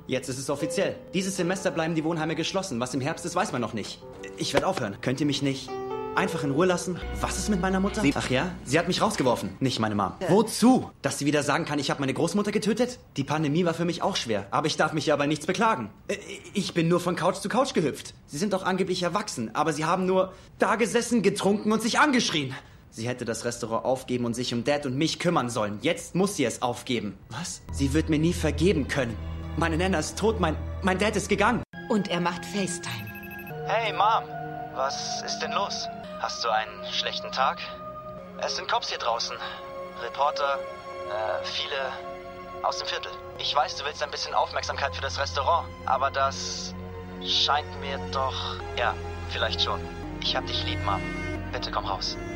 Jetzt ist es offiziell. Dieses Semester bleiben die Wohnheime geschlossen. Was im Herbst ist, weiß man noch nicht. Ich werde aufhören. Könnt ihr mich nicht einfach in Ruhe lassen? Was ist mit meiner Mutter? Ach ja? Sie hat mich rausgeworfen. Nicht meine Mom. Wozu? Dass sie wieder sagen kann, ich habe meine Großmutter getötet? Die Pandemie war für mich auch schwer. Aber ich darf mich ja bei nichts beklagen. Ich bin nur von Couch zu Couch gehüpft. Sie sind doch angeblich erwachsen. Aber sie haben nur da gesessen, getrunken und sich angeschrien. Sie hätte das Restaurant aufgeben und sich um Dad und mich kümmern sollen. Jetzt muss sie es aufgeben. Was? Sie wird mir nie vergeben können. Meine Nana ist tot, mein Dad ist gegangen. Und er macht FaceTime. Hey, Mom. Was ist denn los? Hast du einen schlechten Tag? Es sind Cops hier draußen. Reporter, viele aus dem Viertel. Ich weiß, du willst ein bisschen Aufmerksamkeit für das Restaurant, aber das scheint mir doch... Ja, vielleicht schon. Ich hab dich lieb, Mom. Bitte komm raus.